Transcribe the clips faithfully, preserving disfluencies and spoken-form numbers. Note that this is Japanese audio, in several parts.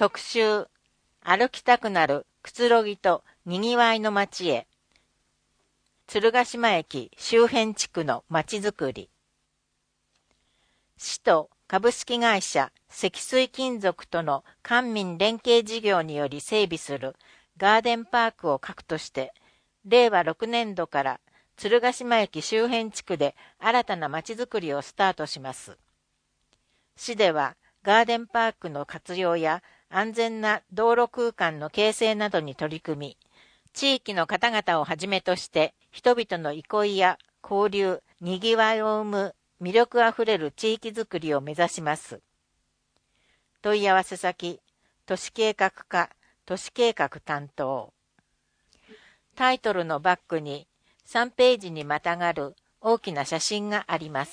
特集、歩きたくなるくつろぎとにぎわいの街へ。鶴ヶ島駅周辺地区の街づくり。市と株式会社積水金属との官民連携事業により整備するガーデンパークを核として、れいわろくねんどから鶴ヶ島駅周辺地区で新たな街づくりをスタートします。市ではガーデンパークの活用や安全な道路空間の形成などに取り組み、地域の方々をはじめとして人々の憩いや交流、にぎわいを生む魅力あふれる地域づくりを目指します。問い合わせ先、都市計画課、都市計画担当。タイトルのバックにさんページにまたがる大きな写真があります。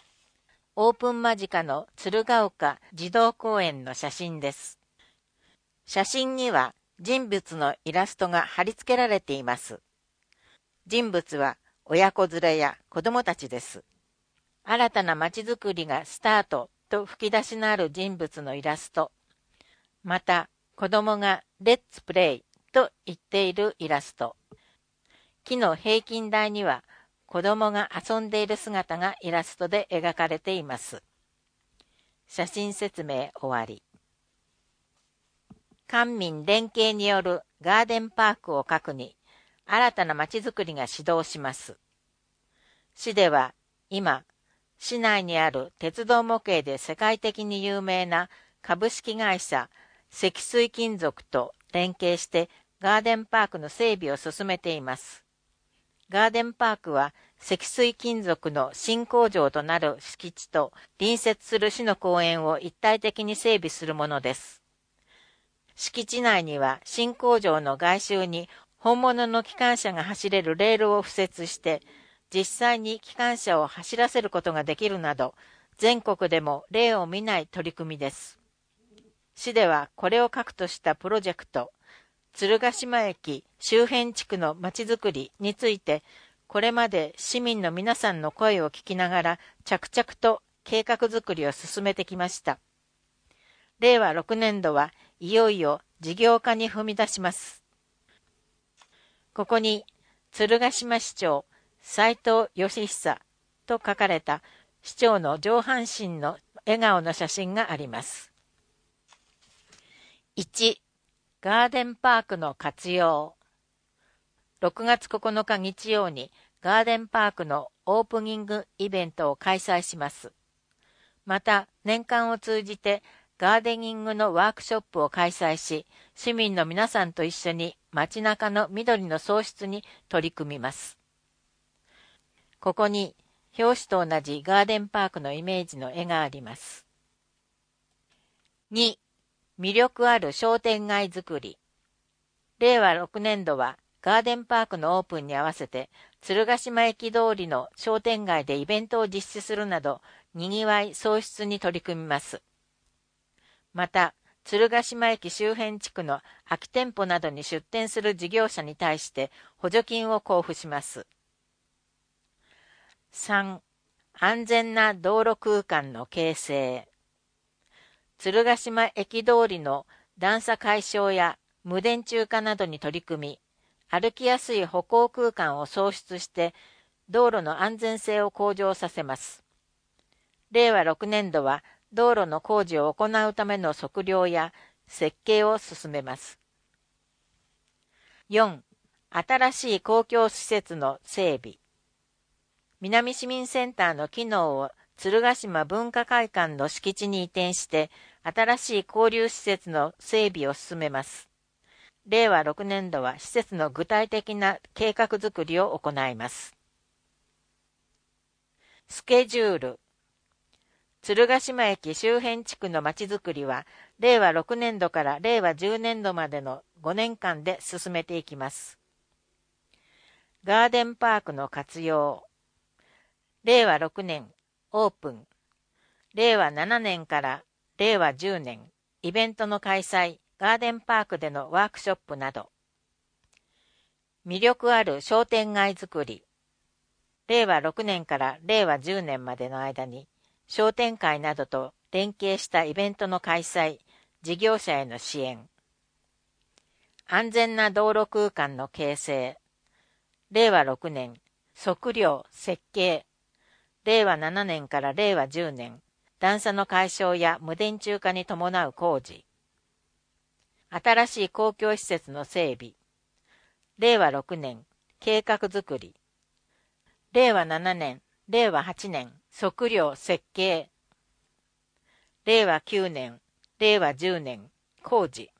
オープン間近の鶴岡児童公園の写真です。写真には人物のイラストが貼り付けられています。人物は親子連れや子供たちです。新たな街づくりがスタートと吹き出しのある人物のイラスト。また、子供がレッツプレイと言っているイラスト。木の平均台には子供が遊んでいる姿がイラストで描かれています。写真説明終わり。官民連携によるガーデンパークを核に新たな街づくりが始動します。市では今、市内にある鉄道模型で世界的に有名な株式会社積水金属と連携してガーデンパークの整備を進めています。ガーデンパークは積水金属の新工場となる敷地と隣接する市の公園を一体的に整備するものです。敷地内には新工場の外周に本物の機関車が走れるレールを敷設して、実際に機関車を走らせることができるなど、全国でも例を見ない取り組みです。市ではこれを核としたプロジェクト、鶴ヶ島駅周辺地区のまちづくりについて、これまで市民の皆さんの声を聞きながら着々と計画づくりを進めてきました。れいわろくねんどはいよいよ事業化に踏み出します。ここに鶴ヶ島市長斉藤義久と書かれた市長の上半身の笑顔の写真があります。いち. ガーデンパークの活用。ろくがつここのか日曜にガーデンパークのオープニングイベントを開催します。また年間を通じてガーデニングのワークショップを開催し、市民の皆さんと一緒に街中の緑の創出に取り組みます。ここに表紙と同じガーデンパークのイメージの絵があります。に. 魅力ある商店街づくり。れいわろくねんどはガーデンパークのオープンに合わせて鶴ヶ島駅通りの商店街でイベントを実施するなど、にぎわい創出に取り組みます。また、鶴ヶ島駅周辺地区の空き店舗などに出店する事業者に対して補助金を交付します。さん. 安全な道路空間の形成。鶴ヶ島駅通りの段差解消や無電柱化などに取り組み、歩きやすい歩行空間を創出して道路の安全性を向上させます。れいわろくねんどは道路の工事を行うための測量や設計を進めます。よん. 新しい公共施設の整備。南市民センターの機能を鶴ヶ島文化会館の敷地に移転して新しい交流施設の整備を進めます。れいわろくねんどは施設の具体的な計画づくりを行います。スケジュール。鶴ヶ島駅周辺地区のまちづくりはれいわろくねんどかられいわじゅうねんどまでのごねんかんで進めていきます。ガーデンパークの活用。れいわろくねんオープン。れいわななねんかられいわじゅうねんイベントの開催、ガーデンパークでのワークショップなど。魅力ある商店街づくり。れいわろくねんかられいわじゅうねんまでの間に商店会などと連携したイベントの開催、 事業者への支援。安全な道路空間の形成。れいわろくねん、測量、設計。れいわななねんかられいわじゅうねん、段差の解消や無電柱化に伴う工事。新しい公共施設の整備。れいわろくねん、計画づくり。れいわななねん、れいわはちねん、測量、設計。れいわきゅうねん、れいわじゅうねん、工事。